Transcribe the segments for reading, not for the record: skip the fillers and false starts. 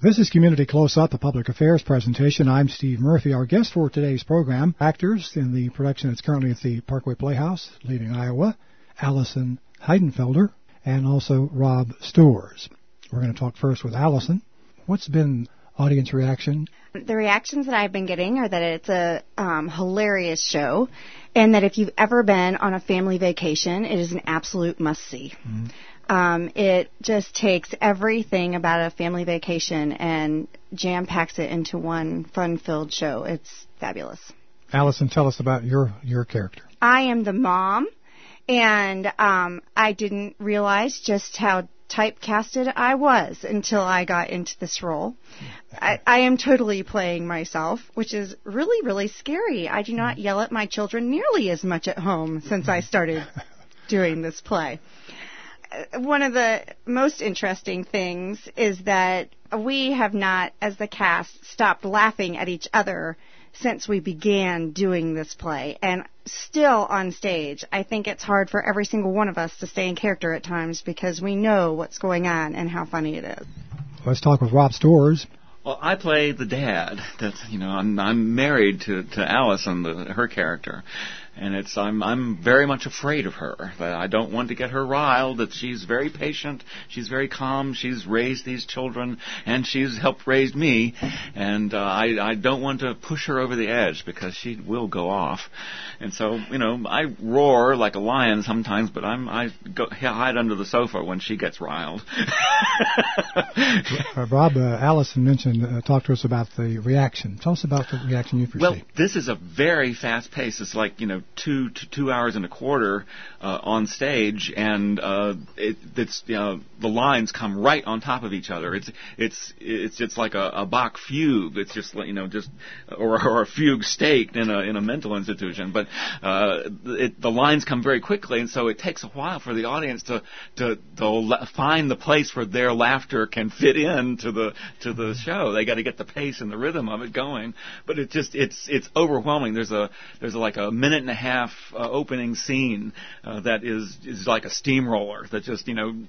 This is Community Close-Up, a public affairs presentation. I'm Steve Murphy. Our guest for today's program, actors in the production that's currently at the Parkway Playhouse, Leaving Iowa, Allison Heidenfelder, and also Rob Stores. We're going to talk first with Allison. What's been audience reaction? The reactions that I've been getting are that it's a hilarious show, and that if you've ever been on a family vacation, it is an absolute must-see. Mm-hmm. It just takes everything about a family vacation and jam-packs it into one fun-filled show. It's fabulous. Allison, tell us about your character. I am the mom, and I didn't realize just how typecasted I was until I got into this role. I am totally playing myself, which is really, really scary. I do not yell at my children nearly as much at home since I started doing this play. One of the most interesting things is that we have not, as the cast, stopped laughing at each other since we began doing this play. And still on stage, I think it's hard for every single one of us to stay in character at times because we know what's going on and how funny it is. Let's talk with Rob Stores. Well, I play the dad. I'm married to Allison, her character. And I'm very much afraid of her. I don't want to get her riled. That she's very patient, she's very calm, she's raised these children, and she's helped raise me. And I don't want to push her over the edge because she will go off. And so, I roar like a lion sometimes, but I hide under the sofa when she gets riled. Rob, Allison mentioned, talk to us about the reaction. Tell us about the reaction you've received. Well, this is a very fast pace. It's like, 2 hours and a quarter on stage, and the lines come right on top of each other. It's just like a Bach fugue. It's just or a fugue staked in a mental institution. But the lines come very quickly, and so it takes a while for the audience to find the place where their laughter can fit into the show. They got to get the pace and the rhythm of it going. But it's overwhelming. There's like a minute and a half opening scene that is like a steamroller that just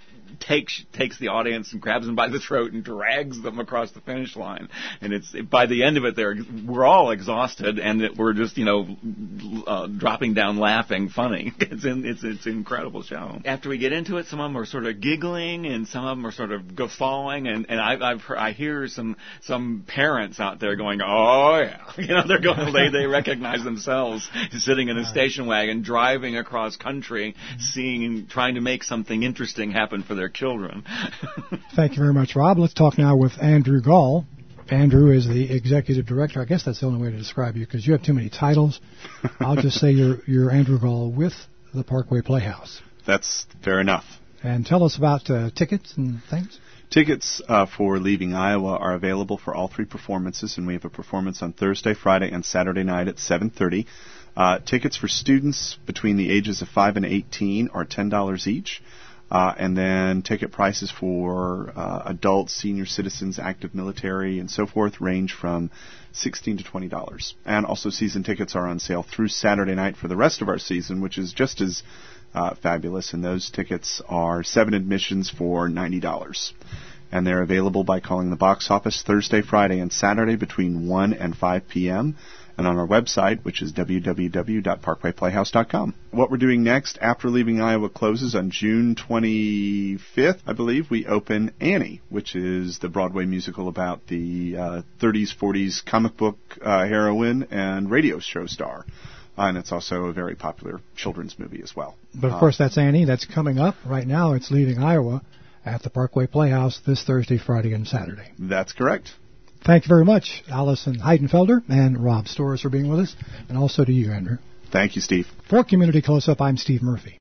takes the audience and grabs them by the throat and drags them across the finish line. And it's by the end of it, we're all exhausted, and we're just dropping down laughing, funny. It's an incredible show. After we get into it, some of them are sort of giggling, and some of them are sort of guffawing, and I hear some parents out there going, oh yeah, they're going, they recognize themselves sitting in a station wagon driving across country, trying to make something interesting happen for their children. Thank you very much, Rob. Let's talk now with Andrew Gall. Andrew is the executive director. I guess that's the only way to describe you because you have too many titles. I'll just say you're Andrew Gall with the Parkway Playhouse. That's fair enough. And tell us about tickets and things. Tickets for Leaving Iowa are available for all 3 performances, and we have a performance on Thursday, Friday, and Saturday night at 7:30. Tickets for students between the ages of 5 and 18 are $10 each. And then ticket prices for adults, senior citizens, active military, and so forth range from $16 to $20. And also season tickets are on sale through Saturday night for the rest of our season, which is just as fabulous. And those tickets are 7 admissions for $90. And they're available by calling the box office Thursday, Friday, and Saturday between 1 and 5 p.m., and on our website, which is www.parkwayplayhouse.com. What we're doing next, after Leaving Iowa closes on June 25th, I believe, we open Annie, which is the Broadway musical about the 30s, 40s comic book heroine and radio show star. And it's also a very popular children's movie as well. But, of course, that's Annie. That's coming up. Right now, it's Leaving Iowa at the Parkway Playhouse this Thursday, Friday, and Saturday. That's correct. Thank you very much, Allison Heidenfelder and Rob Stores, for being with us, and also to you, Andrew. Thank you, Steve. For Community Close-Up, I'm Steve Murphy.